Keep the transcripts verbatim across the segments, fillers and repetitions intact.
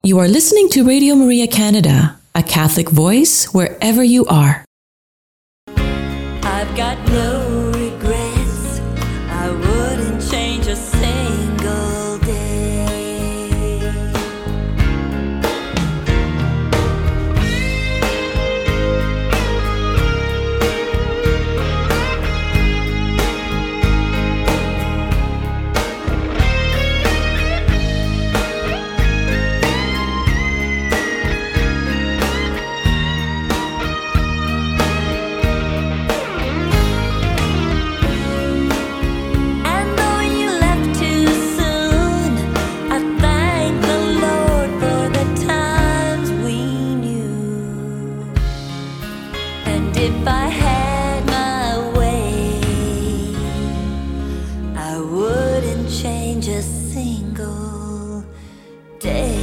You are listening to Radio Maria Canada, a Catholic voice wherever you are. I've got no regrets. I wouldn't change a single day. If I had my way, I wouldn't change a single day.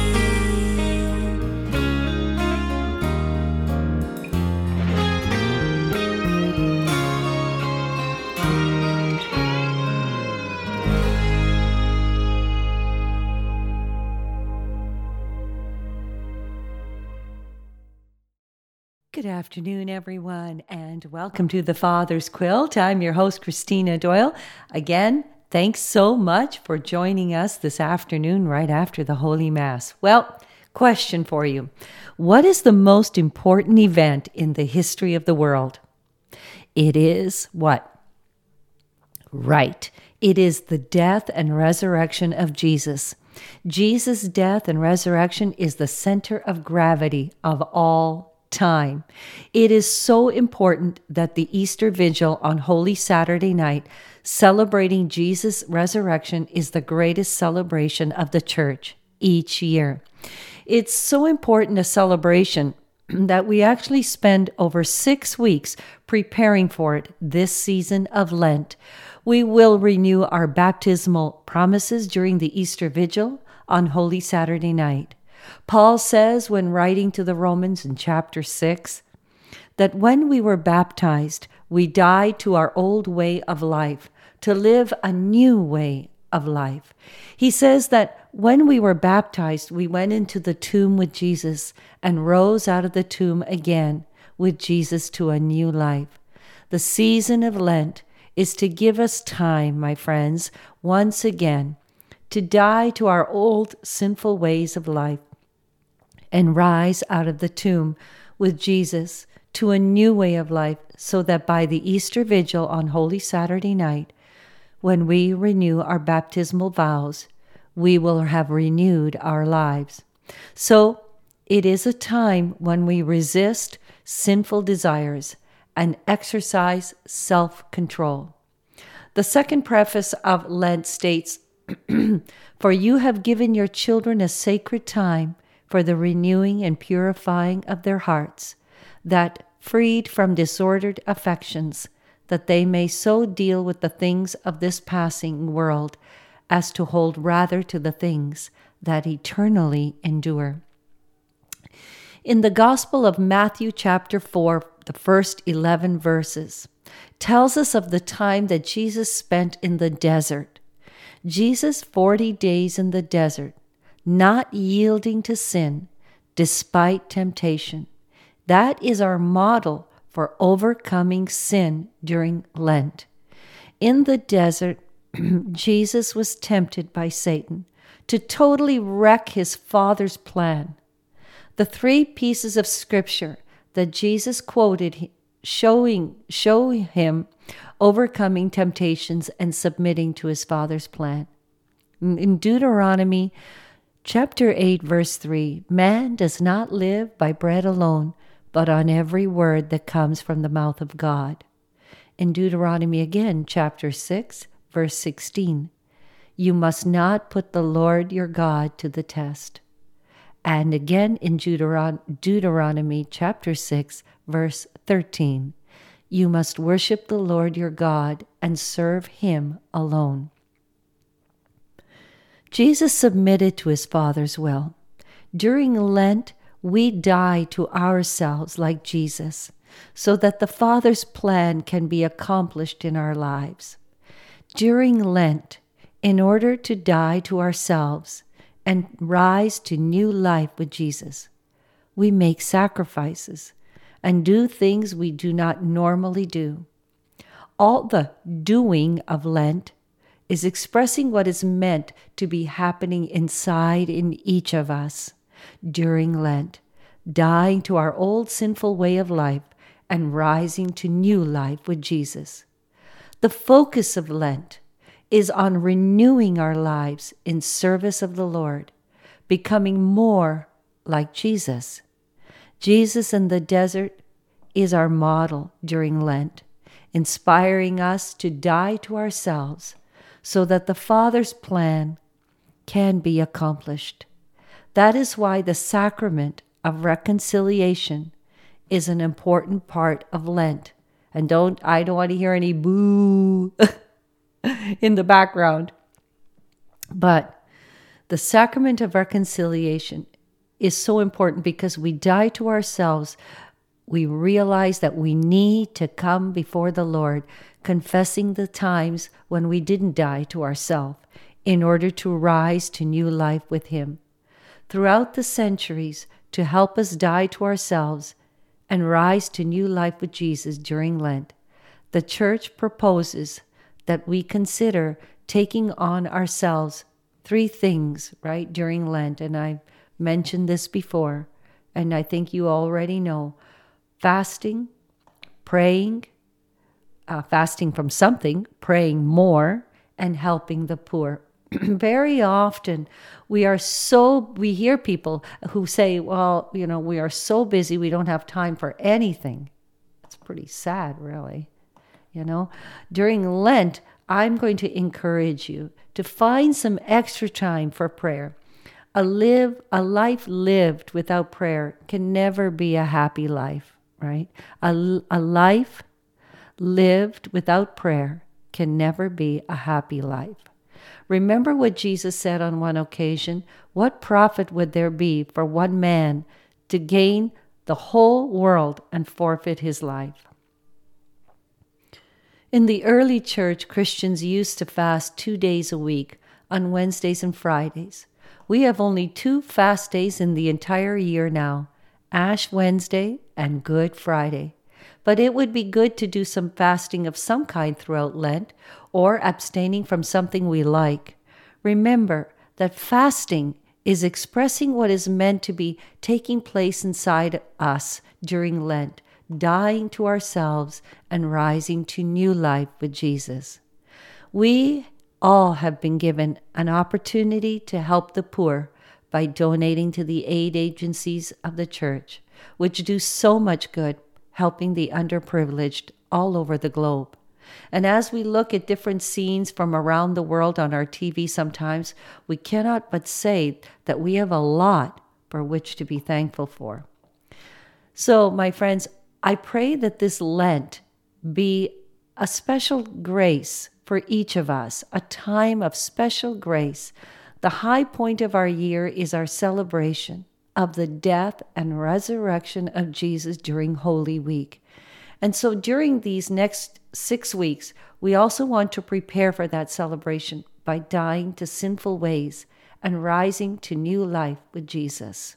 Good afternoon, everyone, and welcome to the Father's Quilt. I'm your host, Christina Doyle. Again, thanks so much for joining us this afternoon right after the Holy Mass. Well, question for you. What is the most important event in the history of the world? It is what? Right. It is the death and resurrection of Jesus. Jesus' death and resurrection is the center of gravity of all time. It is so important that the Easter Vigil on Holy Saturday night, celebrating Jesus' resurrection, is the greatest celebration of the Church each year. It's so important a celebration that we actually spend over six weeks preparing for it this season of Lent. We will renew our baptismal promises during the Easter Vigil on Holy Saturday night. Paul says when writing to the Romans in chapter six, that when we were baptized, we died to our old way of life, to live a new way of life. He says that when we were baptized, we went into the tomb with Jesus and rose out of the tomb again with Jesus to a new life. The season of Lent is to give us time, my friends, once again, to die to our old sinful ways of life and rise out of the tomb with Jesus to a new way of life, so that by the Easter Vigil on Holy Saturday night, when we renew our baptismal vows, we will have renewed our lives. So it is a time when we resist sinful desires and exercise self-control. The second preface of Lent states, "For you have given your children a sacred time for the renewing and purifying of their hearts, that, freed from disordered affections, that they may so deal with the things of this passing world as to hold rather to the things that eternally endure." In the Gospel of Matthew chapter four, the first eleven verses, tells us of the time that Jesus spent in the desert. Jesus, forty days in the desert, not yielding to sin despite temptation. That is our model for overcoming sin during Lent. In the desert, Jesus was tempted by Satan to totally wreck his Father's plan. The three pieces of scripture that Jesus quoted showing show him overcoming temptations and submitting to his Father's plan. In Deuteronomy chapter eight, verse three, "Man does not live by bread alone, but on every word that comes from the mouth of God." In Deuteronomy again, chapter six, verse sixteen, "You must not put the Lord your God to the test." And again in Deuteron- Deuteronomy chapter six, verse thirteen, "You must worship the Lord your God and serve him alone." Jesus submitted to his Father's will. During Lent, we die to ourselves like Jesus, so that the Father's plan can be accomplished in our lives. During Lent, in order to die to ourselves and rise to new life with Jesus, we make sacrifices and do things we do not normally do. All the doing of Lent is expressing what is meant to be happening inside in each of us during Lent, dying to our old sinful way of life and rising to new life with Jesus. The focus of Lent is on renewing our lives in service of the Lord, becoming more like Jesus. Jesus in the desert is our model during Lent, inspiring us to die to ourselves so that the Father's plan can be accomplished. That is why the sacrament of reconciliation is an important part of Lent. And don't I don't want to hear any boo in the background. But the sacrament of reconciliation is so important because we die to ourselves. We realize that we need to come before the Lord, confessing the times when we didn't die to ourselves in order to rise to new life with Him. Throughout the centuries, to help us die to ourselves and rise to new life with Jesus during Lent, the Church proposes that we consider taking on ourselves three things, right, during Lent. And I mentioned this before, and I think you already know. Fasting, praying, uh, fasting from something, praying more, and helping the poor. Very often we are so, we hear people who say, well, you know, we are so busy, we don't have time for anything. It's pretty sad, really. You know, during Lent, I'm going to encourage you to find some extra time for prayer. A live, a life lived without prayer can never be a happy life, right? A, a life lived without prayer can never be a happy life. Remember what Jesus said on one occasion, what profit would there be for one man to gain the whole world and forfeit his life? In the early church, Christians used to fast two days a week, on Wednesdays and Fridays. We have only two fast days in the entire year now, Ash Wednesday and Good Friday. But it would be good to do some fasting of some kind throughout Lent, or abstaining from something we like. Remember that fasting is expressing what is meant to be taking place inside us during Lent, dying to ourselves and rising to new life with Jesus. We all have been given an opportunity to help the poor by donating to the aid agencies of the church, which do so much good, helping the underprivileged all over the globe. And as we look at different scenes from around the world on our T V sometimes, we cannot but say that we have a lot for which to be thankful for. So, my friends, I pray that this Lent be a special grace for each of us, a time of special grace. The high point of our year is our celebration of the death and resurrection of Jesus during Holy Week. And so during these next six weeks, we also want to prepare for that celebration by dying to sinful ways and rising to new life with Jesus.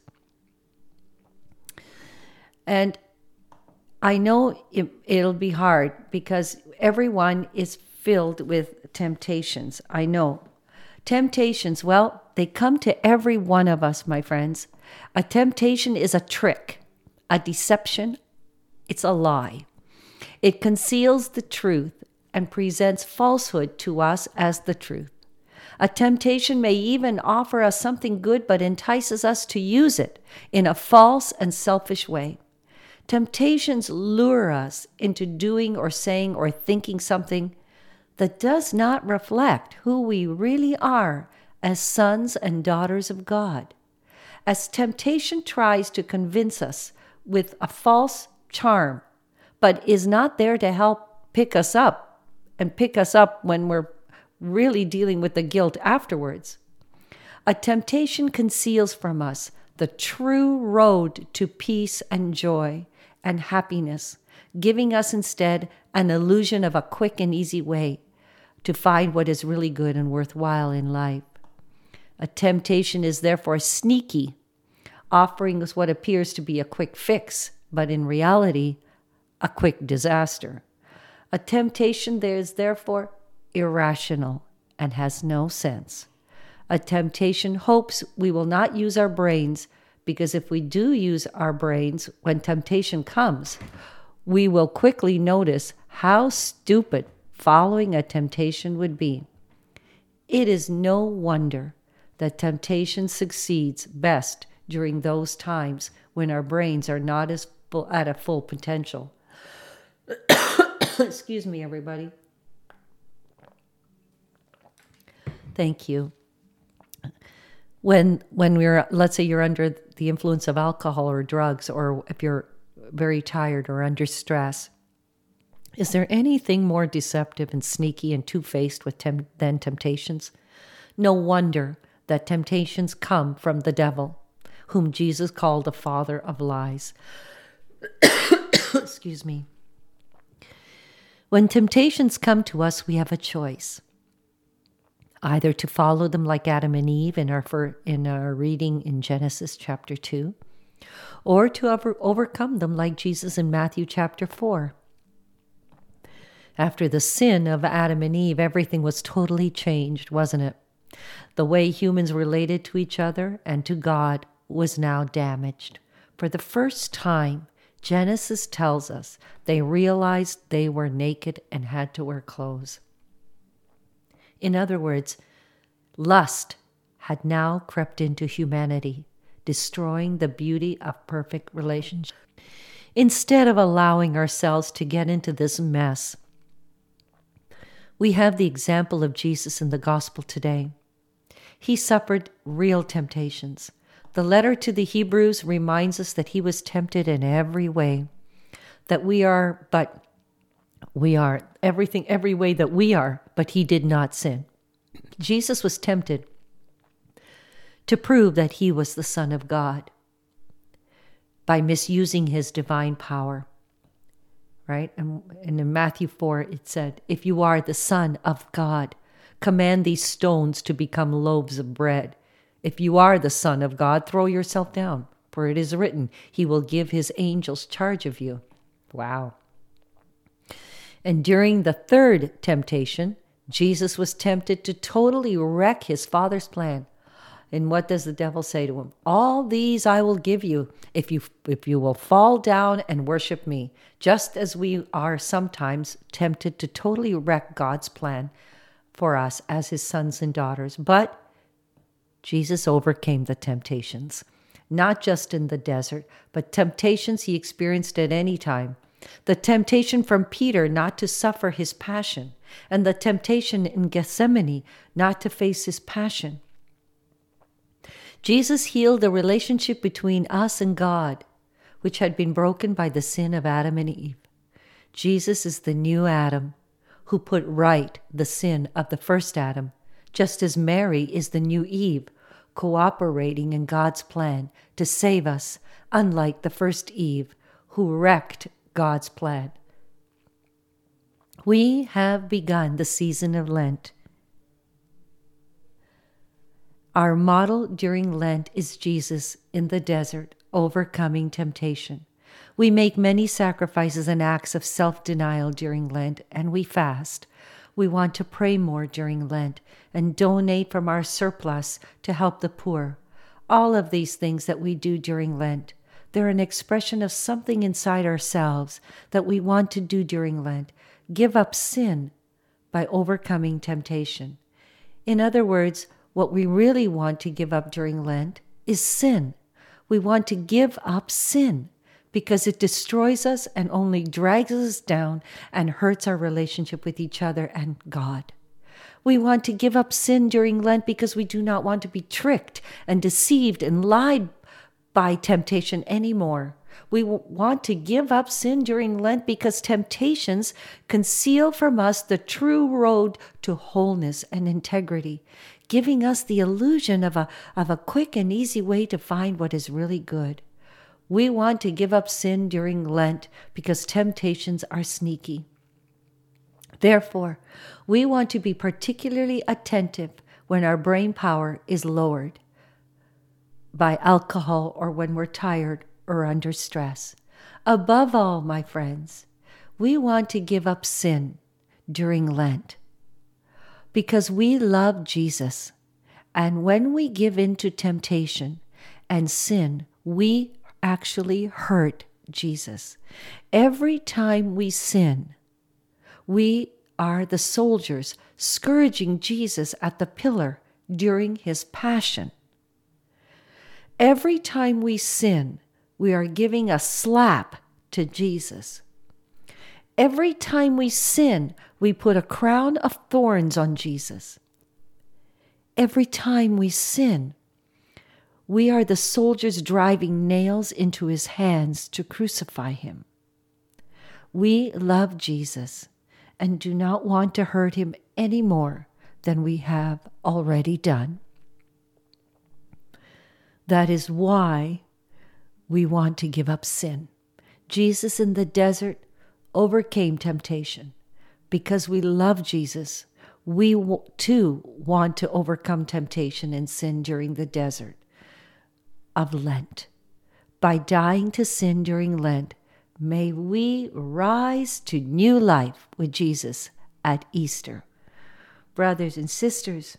And I know it, it'll be hard because everyone is filled with temptations. I know. Temptations, well, they come to every one of us, my friends. A temptation is a trick, a deception. It's a lie. It conceals the truth and presents falsehood to us as the truth. A temptation may even offer us something good but entices us to use it in a false and selfish way. Temptations lure us into doing or saying or thinking something that does not reflect who we really are as sons and daughters of God. As temptation tries to convince us with a false charm, but is not there to help pick us up and pick us up when we're really dealing with the guilt afterwards. A temptation conceals from us the true road to peace and joy and happiness, giving us instead an illusion of a quick and easy way to find what is really good and worthwhile in life. A temptation is therefore sneaky, offering us what appears to be a quick fix, but in reality, a quick disaster. A temptation there is therefore irrational and has no sense. A temptation hopes we will not use our brains, because if we do use our brains when temptation comes, we will quickly notice how stupid following a temptation would be. It is no wonder that temptation succeeds best during those times when our brains are not as full, at a full potential. Excuse me, everybody. Thank you. When when we're, let's say you're under the influence of alcohol or drugs, or if you're very tired or under stress, is there anything more deceptive and sneaky and two-faced with tem- than temptations? No wonder that temptations come from the devil, whom Jesus called the father of lies. Excuse me. When temptations come to us, we have a choice. Either to follow them like Adam and Eve in our, for, in our reading in Genesis chapter two, or to over, overcome them like Jesus in Matthew chapter four. After the sin of Adam and Eve, everything was totally changed, wasn't it? The way humans related to each other and to God was now damaged. For the first time, Genesis tells us they realized they were naked and had to wear clothes. In other words, lust had now crept into humanity, destroying the beauty of perfect relationship. Instead of allowing ourselves to get into this mess, we have the example of Jesus in the gospel today. He suffered real temptations. The letter to the Hebrews reminds us that he was tempted in every way, that we are, but we are, everything, every way that we are, but he did not sin. Jesus was tempted to prove that he was the Son of God by misusing his divine power. Right? And, and in Matthew four, it said, if you are the Son of God, command these stones to become loaves of bread. If you are the Son of God, throw yourself down, for it is written, he will give his angels charge of you. Wow. And during the third temptation, Jesus was tempted to totally wreck his Father's plan. And what does the devil say to him? All these I will give you if you if you will fall down and worship me, just as we are sometimes tempted to totally wreck God's plan for us as his sons and daughters. But Jesus overcame the temptations, not just in the desert, but temptations he experienced at any time. The temptation from Peter not to suffer his passion, and the temptation in Gethsemane not to face his passion. Jesus healed the relationship between us and God, which had been broken by the sin of Adam and Eve. Jesus is the new Adam who put right the sin of the first Adam, just as Mary is the new Eve, cooperating in God's plan to save us, unlike the first Eve who wrecked God's plan. We have begun the season of Lent. Our model during Lent is Jesus in the desert, overcoming temptation. We make many sacrifices and acts of self-denial during Lent, and we fast. We want to pray more during Lent and donate from our surplus to help the poor. All of these things that we do during Lent, they're an expression of something inside ourselves that we want to do during Lent. Give up sin by overcoming temptation. In other words, what we really want to give up during Lent is sin. We want to give up sin because it destroys us and only drags us down and hurts our relationship with each other and God. We want to give up sin during Lent because we do not want to be tricked and deceived and lied by temptation anymore. We want to give up sin during Lent because temptations conceal from us the true road to wholeness and integrity, giving us the illusion of a, of a quick and easy way to find what is really good. We want to give up sin during Lent because temptations are sneaky. Therefore, we want to be particularly attentive when our brain power is lowered by alcohol or when we're tired or under stress. Above all, my friends, we want to give up sin during Lent because we love Jesus. And when we give in to temptation and sin, we actually hurt Jesus. Every time we sin, we are the soldiers scourging Jesus at the pillar during his passion. Every time we sin, we are giving a slap to Jesus. Every time we sin, we put a crown of thorns on Jesus. Every time we sin, we are the soldiers driving nails into his hands to crucify him. We love Jesus and do not want to hurt him any more than we have already done. That is why we want to give up sin. Jesus in the desert overcame temptation. Because we love Jesus, we too want to overcome temptation and sin during the desert of Lent. By dying to sin during Lent, may we rise to new life with Jesus at Easter. Brothers and sisters,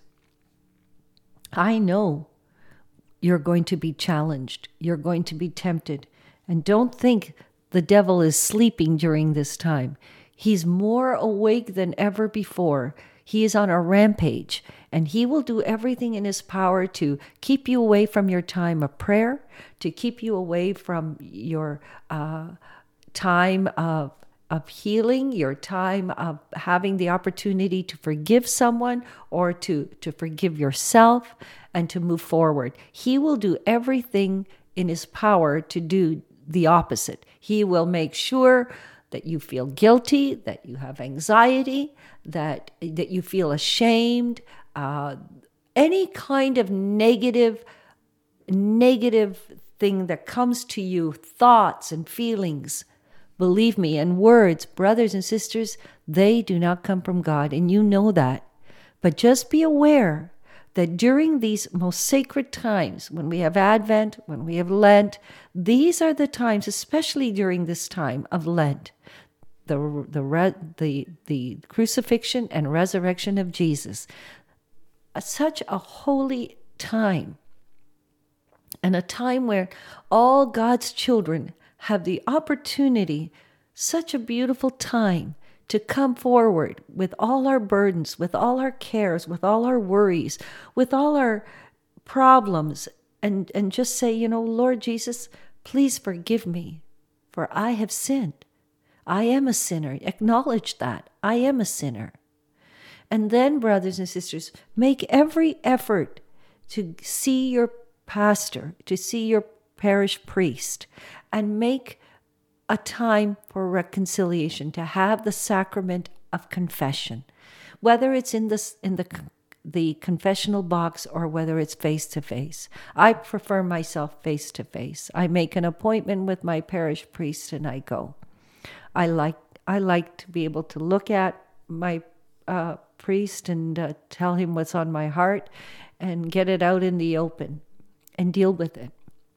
I know you're going to be challenged. You're going to be tempted. And don't think the devil is sleeping during this time. He's more awake than ever before. He is on a rampage, and he will do everything in his power to keep you away from your time of prayer, to keep you away from your uh, time of, of healing, your time of having the opportunity to forgive someone or to, to forgive yourself and to move forward. He will do everything in his power to do the opposite. He will make sure that you feel guilty, that you have anxiety, that that you feel ashamed, uh, any kind of negative, negative thing that comes to you, thoughts and feelings. Believe me, and words, brothers and sisters, they do not come from God, and you know that. But just be aware that during these most sacred times, when we have Advent, when we have Lent, these are the times, especially during this time of Lent, the the the the crucifixion and resurrection of Jesus, such a holy time, and a time where all God's children have the opportunity, such a beautiful time, to come forward with all our burdens, with all our cares, with all our worries, with all our problems, and, and just say, you know, Lord Jesus, please forgive me, for I have sinned. I am a sinner. Acknowledge that. I am a sinner. And then, brothers and sisters, make every effort to see your pastor, to see your parish priest, and make a time for reconciliation, to have the sacrament of confession, whether it's in the in the the confessional box or whether it's face to face. I prefer myself face to face. I make an appointment with my parish priest and I go. I like I like to be able to look at my uh, priest and uh, tell him what's on my heart and get it out in the open and deal with it.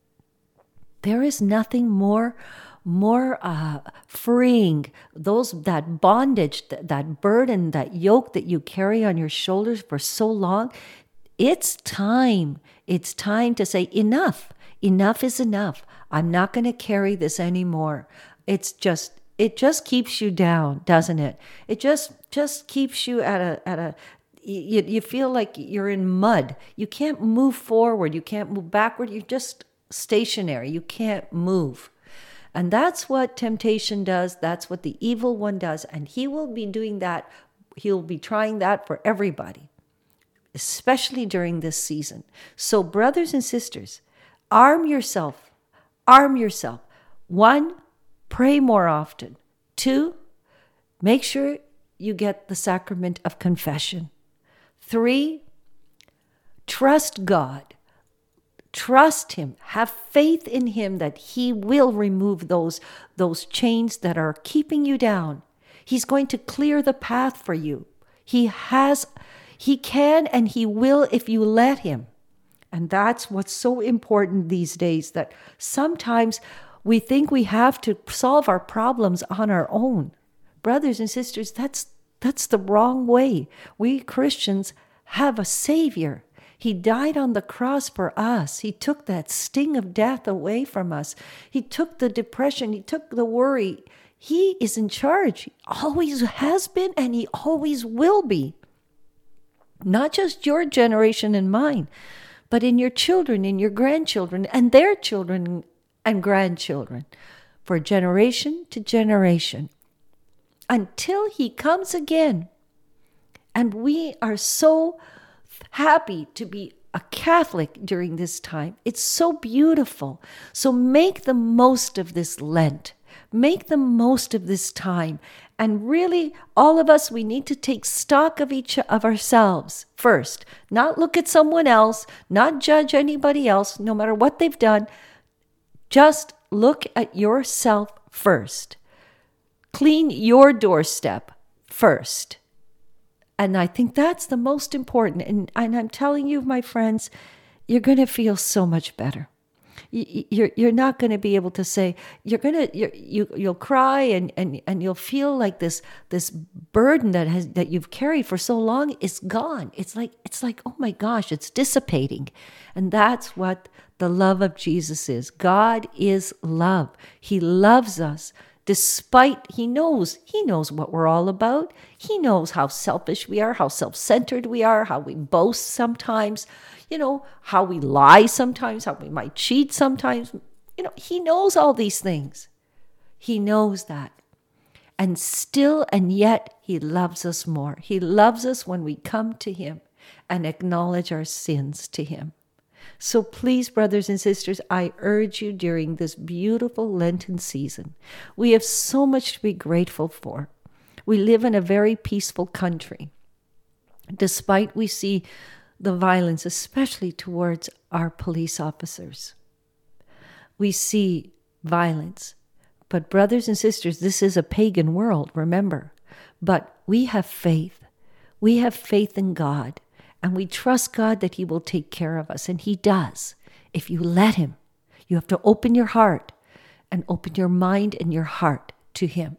There is nothing more more uh, freeing, those that bondage, that, that burden, that yoke that you carry on your shoulders for so long. It's time. It's time to say, enough. Enough is enough. I'm not going to carry this anymore. It's just, it just keeps you down, doesn't it? It just, just keeps you at a, at a, you, you feel like you're in mud. You can't move forward. You can't move backward. You're just stationary. You can't move. And that's what temptation does. That's what the evil one does. And he will be doing that. He'll be trying that for everybody, especially during this season. So brothers and sisters, arm yourself. Arm yourself. One, pray more often. Two, make sure you get the sacrament of confession. Three, trust God. Trust him. Have faith in him that he will remove those, those chains that are keeping you down. He's going to clear the path for you. He has, He can and he will if you let him. And that's what's so important these days, that sometimes we think we have to solve our problems on our own. Brothers and sisters, that's that's the wrong way. We Christians have a Savior. He died on the cross for us. He took that sting of death away from us. He took the depression. He took the worry. He is in charge. He always has been, and he always will be. Not just your generation and mine, but in your children, in your grandchildren, and their children and grandchildren, for generation to generation, until he comes again. And we are so happy to be a Catholic during this time. It's so beautiful. So make the most of this Lent. Make the most of this time. And really, all of us, we need to take stock of each of ourselves first. Not look at someone else, not judge anybody else, no matter what they've done. Just look at yourself first. Clean your doorstep first. And I think that's the most important. And, and I'm telling you, my friends, you're going to feel so much better. You, you're you're not going to be able to say, you're going to, you're, you, you'll cry and, and, and you'll feel like this this burden that has that you've carried for so long is gone. It's like, it's like, oh my gosh, it's dissipating. And that's what the love of Jesus is. God is love. He loves us. Despite, he knows, he knows what we're all about. He knows how selfish we are, how self-centered we are, how we boast sometimes, you know, how we lie sometimes, how we might cheat sometimes. You know, he knows all these things. He knows that. And still and yet, he loves us more. He loves us when we come to him and acknowledge our sins to him. So please, brothers and sisters, I urge you during this beautiful Lenten season. We have so much to be grateful for. We live in a very peaceful country. Despite we see the violence, especially towards our police officers. We see violence. But brothers and sisters, this is a pagan world, remember. But we have faith. We have faith in God. And we trust God that he will take care of us. And he does. If you let him, you have to open your heart and open your mind and your heart to him.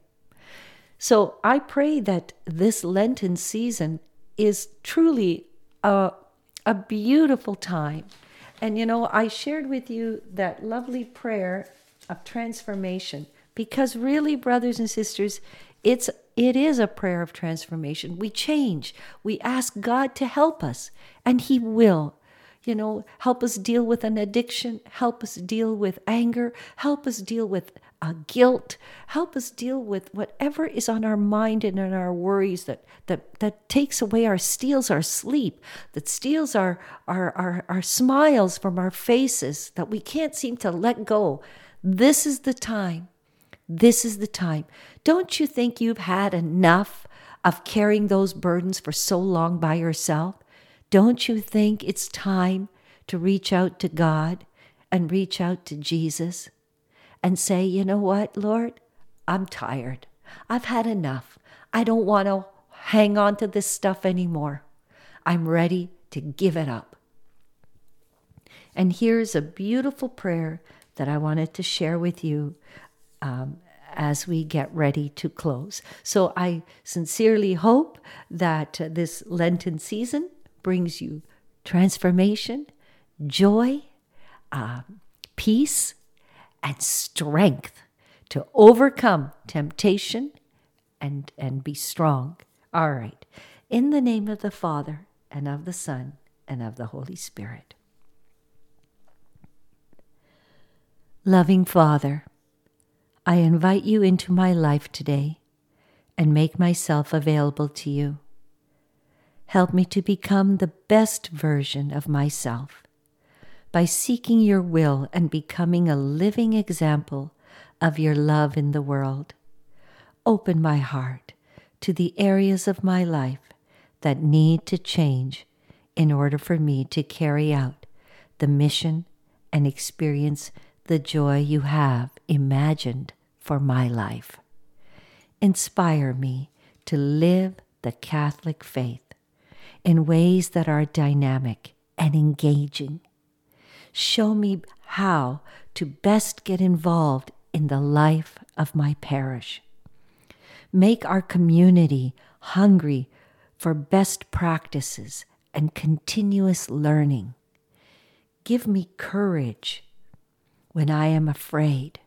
So I pray that this Lenten season is truly a, a beautiful time. And, you know, I shared with you that lovely prayer of transformation because really, brothers and sisters, it's It is a prayer of transformation. We change. We ask God to help us, and he will. You know, help us deal with an addiction, help us deal with anger, help us deal with uh, guilt, help us deal with whatever is on our mind and in our worries that that that takes away our, steals our sleep, that steals our, our, our, our smiles from our faces, that we can't seem to let go. This is the time. This is the time. Don't you think you've had enough of carrying those burdens for so long by yourself? Don't you think it's time to reach out to God and reach out to Jesus and say, you know what, Lord, I'm tired. I've had enough. I don't want to hang on to this stuff anymore. I'm ready to give it up. And here's a beautiful prayer that I wanted to share with you Um, as we get ready to close. So I sincerely hope that uh, this Lenten season brings you transformation, joy, uh, peace, and strength to overcome temptation and, and be strong. All right. In the name of the Father, and of the Son, and of the Holy Spirit. Loving Father, I invite you into my life today and make myself available to you. Help me to become the best version of myself by seeking your will and becoming a living example of your love in the world. Open my heart to the areas of my life that need to change in order for me to carry out the mission and experience the joy you have imagined for my life. Inspire me to live the Catholic faith. in ways that are dynamic and engaging. Show me how to best get involved in the life of my parish. Make our community hungry for best practices and continuous learning. Give me courage when I am afraid,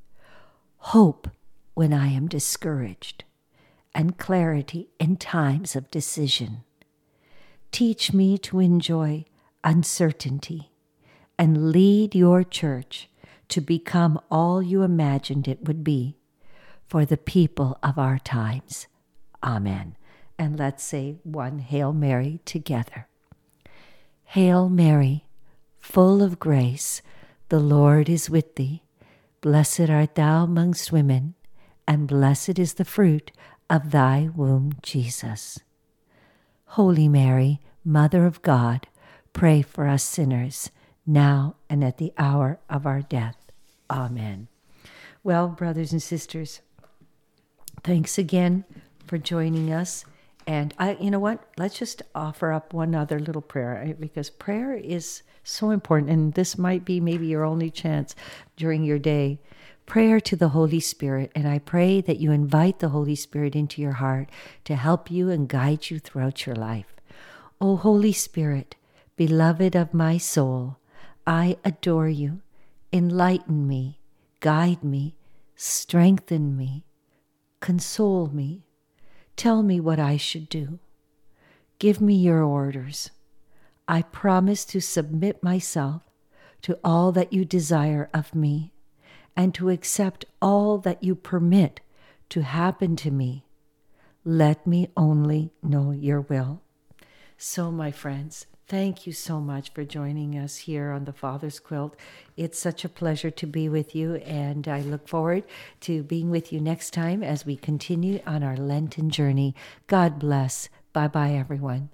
hope when I am discouraged, and clarity in times of decision. Teach me to enjoy uncertainty and lead your church to become all you imagined it would be for the people of our times. Amen. And let's say one Hail Mary together. Hail Mary, full of grace, the Lord is with thee. Blessed art thou amongst women, and blessed is the fruit of thy womb, Jesus. Holy Mary, Mother of God, pray for us sinners, now and at the hour of our death. Amen. Well, brothers and sisters, thanks again for joining us. And I, you know what? Let's just offer up one other little prayer, because prayer is so important. And this might be maybe your only chance during your day. Prayer to the Holy Spirit. And I pray that you invite the Holy Spirit into your heart to help you and guide you throughout your life. O Holy Spirit, beloved of my soul, I adore you. Enlighten me, guide me, strengthen me, console me. Tell me what I should do. Give me your orders. I promise to submit myself to all that you desire of me and to accept all that you permit to happen to me. Let me only know your will. So, my friends, thank you so much for joining us here on the Father's Quilt. It's such a pleasure to be with you, and I look forward to being with you next time as we continue on our Lenten journey. God bless. Bye-bye, everyone.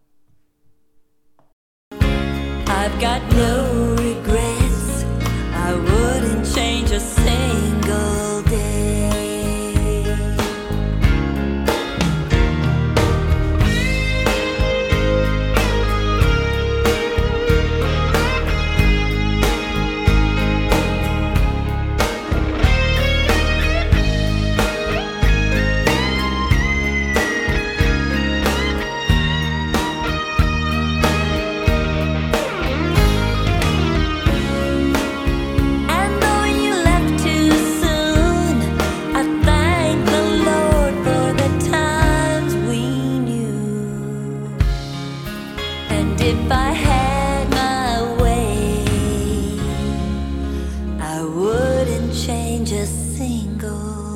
I've got no regrets. I wouldn't change a single day. If I had my way, I wouldn't change a single